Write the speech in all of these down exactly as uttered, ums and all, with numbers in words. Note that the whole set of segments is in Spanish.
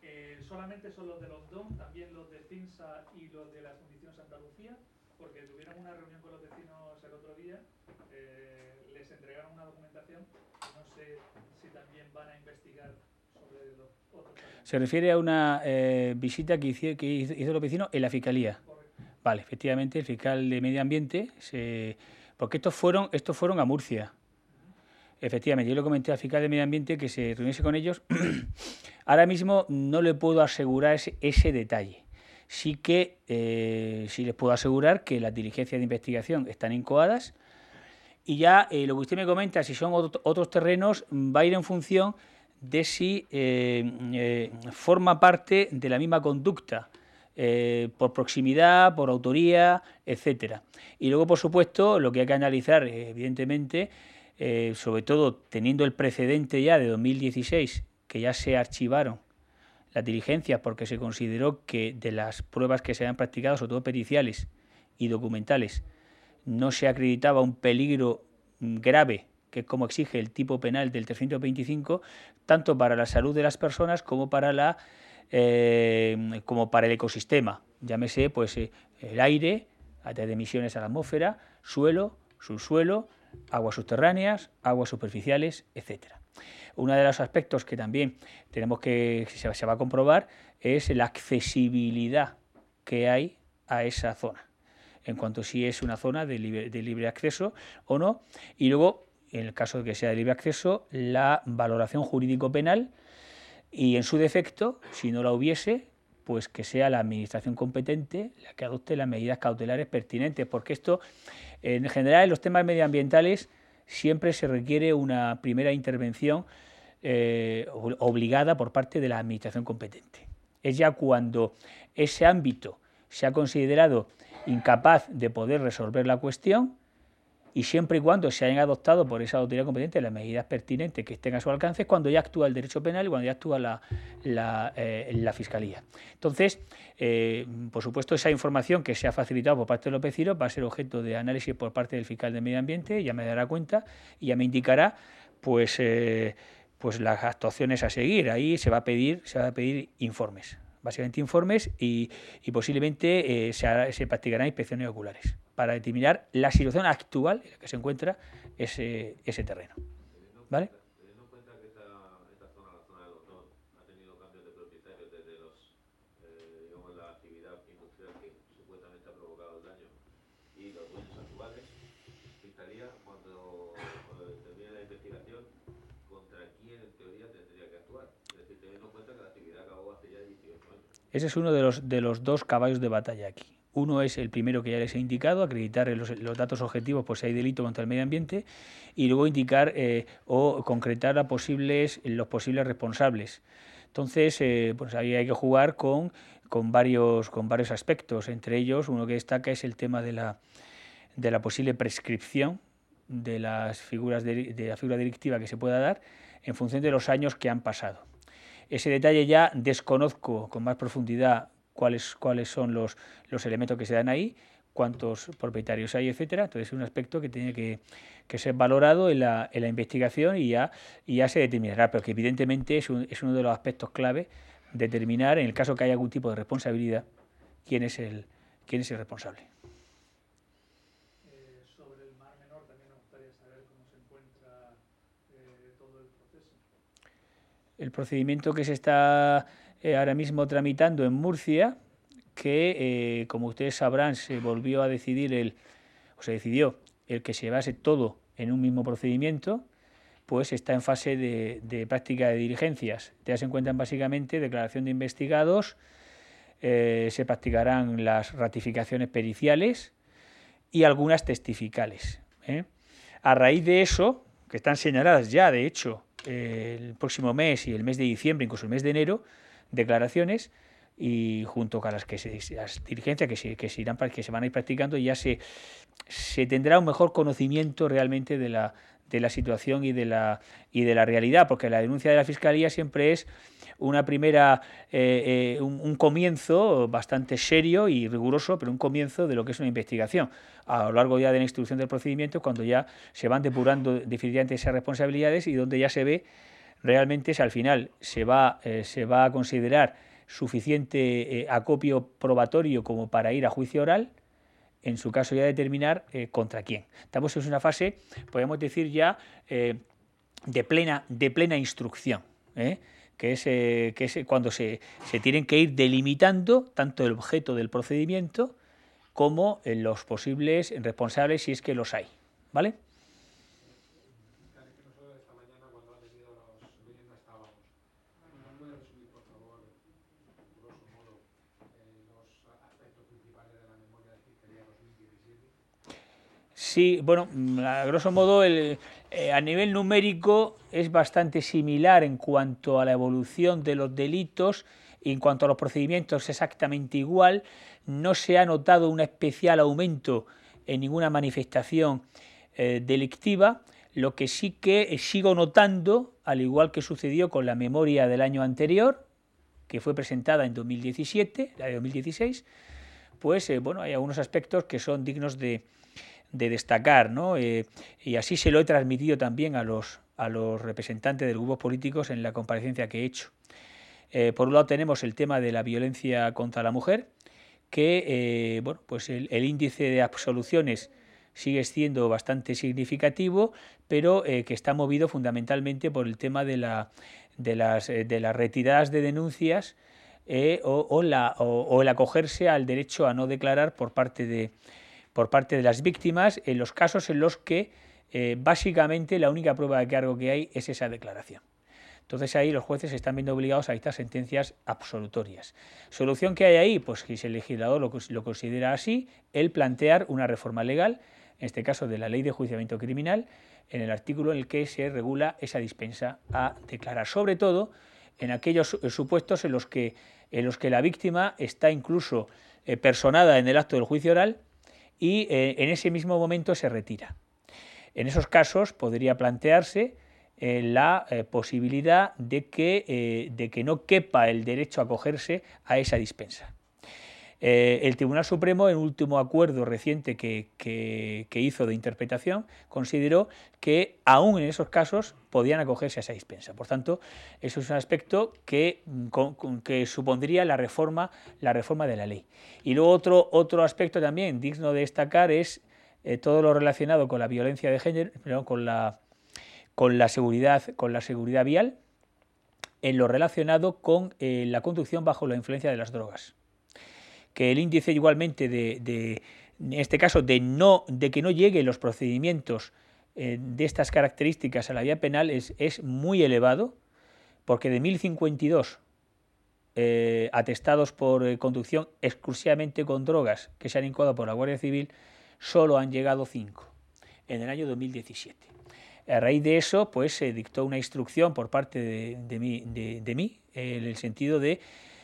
Eh, solamente son los de los D O M, también los de CINSA y los de las Fundiciones Andalucía, porque tuvieron una reunión con los vecinos el otro día, eh, les entregaron una documentación, no sé si también van a investigar sobre los otros terrenos. Se refiere a una eh, visita que hizo, que hizo los vecinos en la Fiscalía. Correcto. Vale, efectivamente, el fiscal de Medio Ambiente, se... porque estos fueron, estos fueron a Murcia. Efectivamente, yo le comenté al fiscal de Medio Ambiente que se reuniese con ellos. Ahora mismo no le puedo asegurar ese, ese detalle. Sí que eh, sí les puedo asegurar que las diligencias de investigación están incoadas y ya eh, lo que usted me comenta, si son otro, otros terrenos, va a ir en función de si eh, eh, forma parte de la misma conducta, eh, por proximidad, por autoría, etcétera. Y luego, por supuesto, lo que hay que analizar, eh, evidentemente, Eh, sobre todo teniendo el precedente ya de dos mil dieciséis, que ya se archivaron las diligencias porque se consideró que de las pruebas que se habían practicado, sobre todo periciales y documentales, no se acreditaba un peligro grave, que es como exige el tipo penal del trescientos veinticinco, tanto para la salud de las personas como para, la, eh, como para el ecosistema. Llámese pues, eh, el aire, a través de emisiones a la atmósfera, suelo, subsuelo, aguas subterráneas, aguas superficiales, etcétera. Uno de los aspectos que también tenemos que se, se va a comprobar es la accesibilidad que hay a esa zona, en cuanto a si es una zona de libre, de libre acceso o no, y luego, en el caso de que sea de libre acceso, la valoración jurídico-penal y, en su defecto, si no la hubiese, pues que sea la administración competente la que adopte las medidas cautelares pertinentes, porque esto, en general, en los temas medioambientales siempre se requiere una primera intervención eh, obligada por parte de la administración competente. Es ya cuando ese ámbito se ha considerado incapaz de poder resolver la cuestión, y siempre y cuando se hayan adoptado por esa autoridad competente las medidas pertinentes que estén a su alcance, es cuando ya actúa el derecho penal y cuando ya actúa la, la, eh, la Fiscalía. Entonces, eh, por supuesto, esa información que se ha facilitado por parte de los vecinos va a ser objeto de análisis por parte del fiscal de Medio Ambiente, ya me dará cuenta y ya me indicará pues, eh, pues las actuaciones a seguir. Ahí se va a pedir, se va a pedir informes, básicamente informes, y, y posiblemente eh, se, hará, se practicarán inspecciones oculares para determinar la situación actual en la que se encuentra ese, ese terreno. ¿Vale? Teniendo en cuenta que esta, esta zona, la zona del Otón, ha tenido cambios de propietarios desde los, eh, digamos, la actividad industrial que supuestamente ha provocado el daño y los dueños actuales, Fiscalía, cuando, cuando termine la investigación, ¿contra quién en teoría tendría que actuar? Es decir, teniendo en cuenta que la actividad acabó hace ya dieciocho años. Ese es uno de los, de los dos caballos de batalla aquí. Uno es el primero que ya les he indicado, acreditar los, los datos objetivos por si hay delito contra el medio ambiente, y luego indicar eh, o concretar a posibles, los posibles responsables. Entonces, eh, pues ahí hay que jugar con, con, varios, con varios aspectos. Entre ellos, uno que destaca es el tema de la, de la posible prescripción de las figuras de, de la figura delictiva que se pueda dar en función de los años que han pasado. Ese detalle ya desconozco con más profundidad cuáles, cuáles son los, los elementos que se dan ahí, cuántos propietarios hay, etcétera. Entonces es un aspecto que tiene que, que ser valorado en la, en la investigación y ya, y ya se determinará, pero que evidentemente es, un, es uno de los aspectos clave, determinar, en el caso que haya algún tipo de responsabilidad, quién es el, quién es el responsable. Eh, sobre el Mar Menor también me gustaría saber cómo se encuentra eh, todo el proceso. El procedimiento que se está eh, ahora mismo tramitando en Murcia, que, eh, como ustedes sabrán, se volvió a decidir, el, o se decidió el que se llevase todo en un mismo procedimiento, pues está en fase de, de práctica de diligencias. Ya se encuentran básicamente declaración de investigados, eh, se practicarán las ratificaciones periciales y algunas testificales, ¿eh? A raíz de eso, que están señaladas ya, de hecho, eh, el próximo mes y el mes de diciembre, incluso el mes de enero, declaraciones, y junto con las que se, las diligencias que se, que se irán, que se van a ir practicando, ya se, se tendrá un mejor conocimiento realmente de la, de la situación y de la, y de la realidad, porque la denuncia de la Fiscalía siempre es una primera, eh, eh, un, un comienzo bastante serio y riguroso, pero un comienzo de lo que es una investigación. A lo largo ya de la instrucción del procedimiento, cuando ya se van depurando definitivamente esas responsabilidades y donde ya se ve realmente si al final se va, eh, se va a considerar suficiente eh, acopio probatorio como para ir a juicio oral, en su caso ya determinar eh, contra quién. Estamos en una fase, podemos decir ya, eh, de, plena, de plena instrucción, ¿eh? que es, eh, que es cuando se, se tienen que ir delimitando tanto el objeto del procedimiento como eh, los posibles responsables, si es que los hay, ¿vale? Sí, bueno, a grosso modo, el, eh, a nivel numérico es bastante similar en cuanto a la evolución de los delitos y en cuanto a los procedimientos exactamente igual. No se ha notado un especial aumento en ninguna manifestación eh, delictiva. Lo que sí que sigo notando, al igual que sucedió con la memoria del año anterior, que fue presentada en dos mil diecisiete, la de dos mil dieciséis, pues eh, bueno, hay algunos aspectos que son dignos de, de destacar, ¿no? Eh, y así se lo he transmitido también a los, a los representantes de los grupos políticos en la comparecencia que he hecho. Eh, por un lado tenemos el tema de la violencia contra la mujer, que eh, bueno, pues el, el índice de absoluciones sigue siendo bastante significativo, pero eh, que está movido fundamentalmente por el tema de, la, de, las, de las retiradas de denuncias eh, o, o, la, o, o el acogerse al derecho a no declarar por parte de, por parte de las víctimas en los casos en los que eh, básicamente la única prueba de cargo que hay es esa declaración. Entonces ahí los jueces se están viendo obligados a dictar sentencias absolutorias. ¿Solución que hay ahí? Pues que si el legislador lo, lo considera así, el plantear una reforma legal, en este caso de la Ley de Enjuiciamiento Criminal, en el artículo en el que se regula esa dispensa a declarar, sobre todo en aquellos supuestos en los que, en los que la víctima está incluso eh, personada en el acto del juicio oral y eh, en ese mismo momento se retira. En esos casos podría plantearse eh, la eh, posibilidad de que, eh, de que no quepa el derecho a acogerse a esa dispensa. Eh, el Tribunal Supremo, en último acuerdo reciente que, que, que hizo de interpretación, consideró que aún en esos casos podían acogerse a esa dispensa. Por tanto, eso es un aspecto que, con, con, que supondría la reforma, la reforma de la ley. Y luego otro, otro aspecto también digno de destacar es eh, todo lo relacionado con la violencia de género, perdón, con, la, con, la seguridad, con la seguridad vial, en lo relacionado con eh, la conducción bajo la influencia de las drogas. Que el índice igualmente de, de en este caso de, no, de que no lleguen los procedimientos eh, de estas características a la vía penal es, es muy elevado, porque de mil cincuenta y dos eh, atestados por eh, conducción exclusivamente con drogas que se han incoado por la Guardia Civil, solo han llegado cinco en el año dos mil diecisiete. A raíz de eso, pues se dictó una instrucción por parte de, de, mí, de, de mí, eh, en el sentido de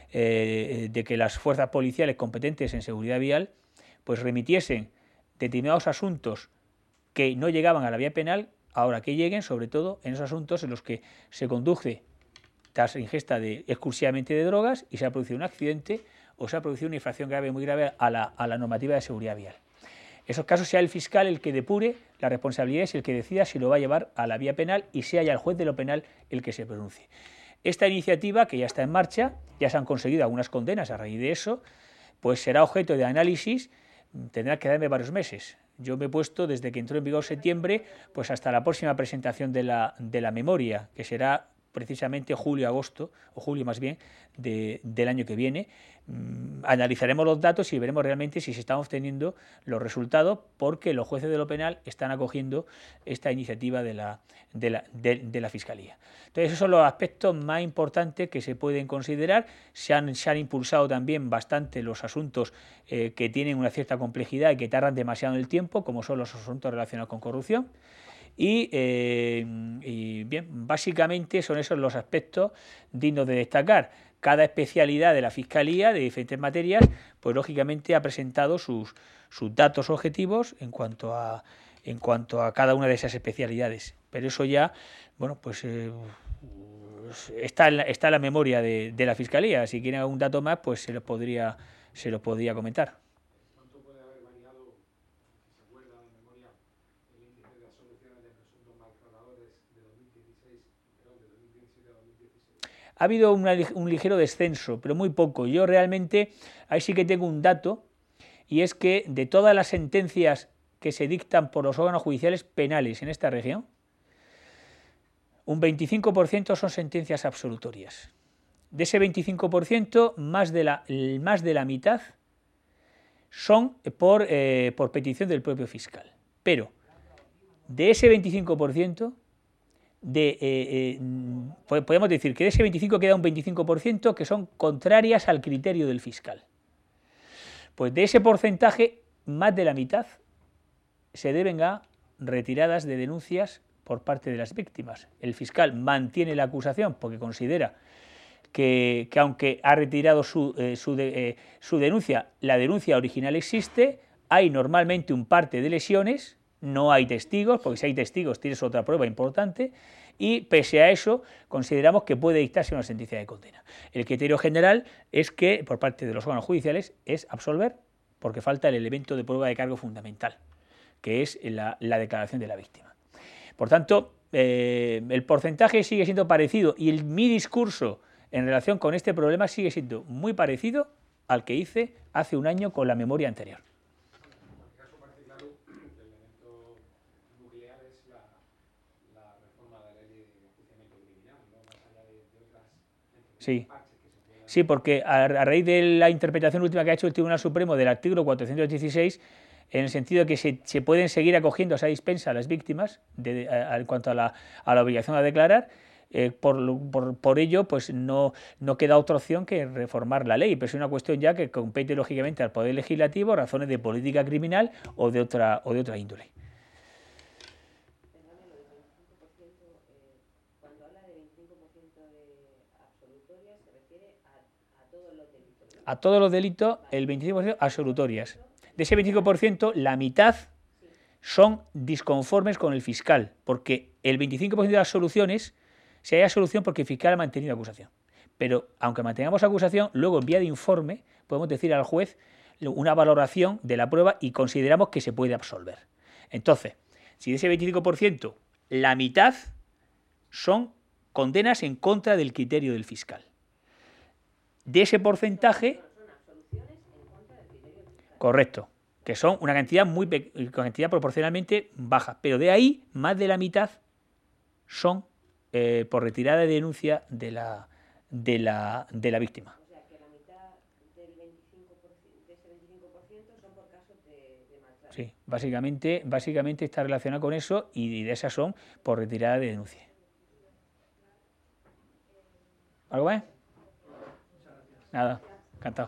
Eh, de que las fuerzas policiales competentes en seguridad vial pues remitiesen determinados asuntos que no llegaban a la vía penal, ahora que lleguen, sobre todo en esos asuntos en los que se conduce tras ingesta de, exclusivamente de drogas y se ha producido un accidente o se ha producido una infracción grave, muy grave a la, a la normativa de seguridad vial. En esos casos sea el fiscal el que depure las responsabilidades y el que decida si lo va a llevar a la vía penal y sea ya el juez de lo penal el que se pronuncie. Esta iniciativa, que ya está en marcha, ya se han conseguido algunas condenas a raíz de eso, pues será objeto de análisis, tendrá que darme varios meses. Yo me he puesto, desde que entró en vigor septiembre, pues hasta la próxima presentación de la, de la memoria, que será precisamente julio-agosto, o julio más bien, de, del año que viene. Mm, analizaremos los datos y veremos realmente si se están obteniendo los resultados, porque los jueces de lo penal están acogiendo esta iniciativa de la, de la, de, de la Fiscalía. Entonces, esos son los aspectos más importantes que se pueden considerar. Se han, se han impulsado también bastante los asuntos eh, que tienen una cierta complejidad y que tardan demasiado en el tiempo, como son los asuntos relacionados con corrupción. Y, eh, y bien, básicamente son esos los aspectos dignos de destacar. Cada especialidad de la Fiscalía de diferentes materias, pues lógicamente ha presentado sus, sus datos objetivos en cuanto a en cuanto a cada una de esas especialidades. Pero eso ya, bueno, pues eh, está, en la, está en la memoria de, de la Fiscalía. Si quieren algún dato más, pues se lo podría, se lo podría comentar. ¿Cuánto puede haber variado, si se acuerda de memoria, el índice de absoluciones de presuntos maltratadores de dos mil dieciséis, perdón, de dos mil Ha habido una, un ligero descenso, pero muy poco. Yo realmente, ahí sí que tengo un dato, y es que de todas las sentencias que se dictan por los órganos judiciales penales en esta región, un veinticinco por ciento son sentencias absolutorias. De ese veinticinco por ciento, más de la, más de la mitad son por, eh, por petición del propio fiscal. Pero de ese veinticinco por ciento, de, eh, eh, podemos decir que de ese veinticinco queda un veinticinco por ciento que son contrarias al criterio del fiscal. Pues de ese porcentaje, más de la mitad se deben a retiradas de denuncias por parte de las víctimas. El fiscal mantiene la acusación porque considera que, que aunque ha retirado su, eh, su, de, eh, su denuncia, la denuncia original existe, hay normalmente un parte de lesiones, no hay testigos, porque si hay testigos tienes otra prueba importante, y pese a eso consideramos que puede dictarse una sentencia de condena. El criterio general es que, por parte de los órganos judiciales, es absolver, porque falta el elemento de prueba de cargo fundamental, que es la, la declaración de la víctima. Por tanto, eh, el porcentaje sigue siendo parecido, y el, mi discurso en relación con este problema sigue siendo muy parecido al que hice hace un año con la memoria anterior. Sí, sí, porque a, a raíz de la interpretación última que ha hecho el Tribunal Supremo del artículo cuatrocientos dieciséis, en el sentido de que se, se pueden seguir acogiendo a esa dispensa a las víctimas de, a, a, en cuanto a la, a la obligación a declarar, eh, por, por, por ello pues no, no queda otra opción que reformar la ley, pero es una cuestión ya que compete lógicamente al Poder Legislativo, razones de política criminal o de otra, o de otra índole. A todos los delitos, el veinticinco por ciento absolutorias. De ese veinticinco por ciento, la mitad son disconformes con el fiscal, porque el veinticinco por ciento de las soluciones, si hay absolución porque el fiscal ha mantenido acusación. Pero aunque mantengamos acusación, luego en vía de informe podemos decir al juez una valoración de la prueba y consideramos que se puede absolver. Entonces, si de ese veinticinco por ciento, la mitad son condenas en contra del criterio del fiscal. De ese porcentaje, correcto, que son una cantidad muy cantidad proporcionalmente baja, pero de ahí más de la mitad son eh, por retirada de denuncia de la de la de la víctima. O sea que la mitad del veinticinco por ciento, de ese veinticinco por ciento son por casos de, de maltrato. Sí, básicamente, básicamente está relacionado con eso, y de esas son por retirada de denuncia. ¿Algo más? Nada, encantado.